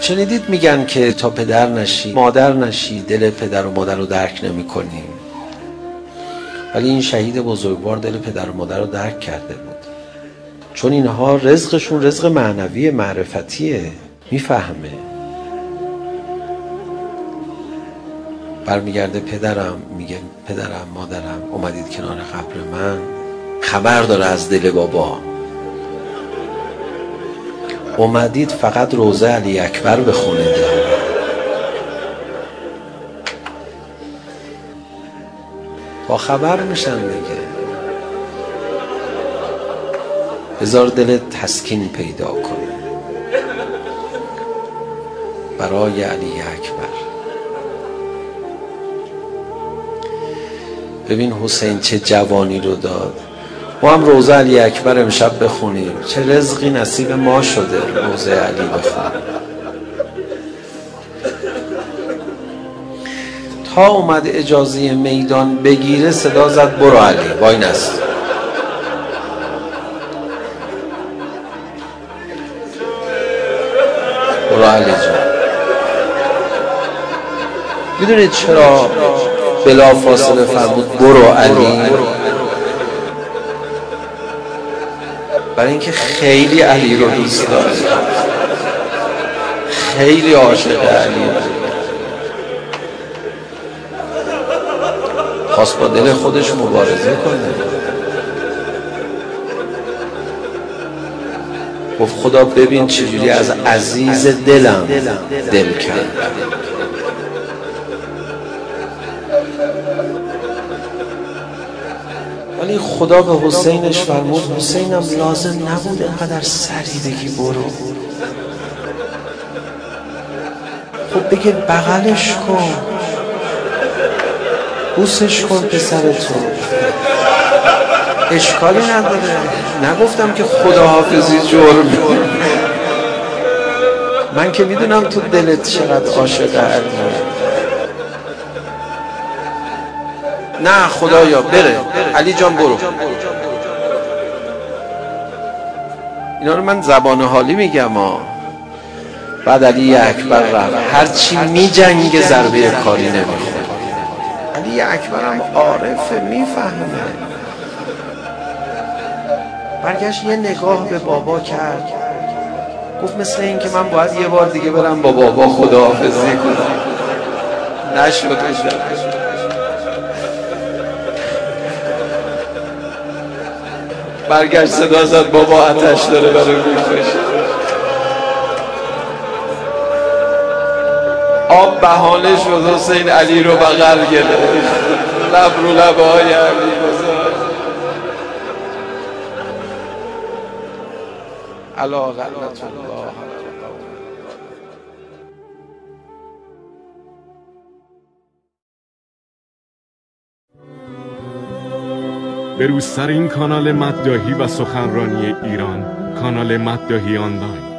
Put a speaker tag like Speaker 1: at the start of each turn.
Speaker 1: شنیدید میگن که تا پدر نشی مادر نشی دل پدر و مادر رو درک نمی کنیم، ولی این شهید بزرگوار دل پدر و مادر رو درک کرده بود، چون اینها رزقشون رزق معنوی معرفتیه، میفهمه. برمیگرده پدرم، میگه پدرم مادرم اومدید کنار قبر من، خبر داره از دل بابا، اومدید فقط روزه علی اکبر بخونید. با خبر میشن دیگه. بذار دلت تسکین پیدا کنه برای علی اکبر. ببین حسین چه جوانی رو داد. ما هم روزه علی اکبر امشب بخونیم، چه رزقی نصیب ما شده روزه علی بخونیم. تا اومد اجازه میدان بگیره صدا زد برو علی، وای نست. برو علی جان. میدونید چرا بلا فاصله فرمود برو علی؟ برای اینکه خیلی علی رو دوست داره، خیلی عاشق علی، خواست با دل خودش مبارزه کنه. گفت خدا ببین چجوری از عزیز دلم دل کرد. ولی خدا به حسینش فرمود حسینم لازم نبود اینقدر سری بگی برو. خب بگه بغلش کن، بوسش کن پسرتو، اشکالی نداره. نگفتم که خداحافظی جرم. من که میدونم تو دلت چقدر عاشق علیه. نه خدایا بره علی جان برو. اینا رو من زبان حالی میگم بعد علی اکبر رفت، هرچی میجنگه ضربه کاری نمیخوره. علی اکبر هم عارفه، میفهمه. برگشت یه نگاه به بابا کرد، گفت مثل این که من باید یه بار دیگه برم با بابا خداحافظی کنم. نشد. برگشت صدا زد بابا آتش داره برای میکشه. آب بهانه شد، حسین علی رو بغل گرفت، لب رو لبه های علی گذاشت. علا غلط الله.
Speaker 2: به روزترین کانال مداحی و سخنرانی ایران، کانال مداحی آنلاین.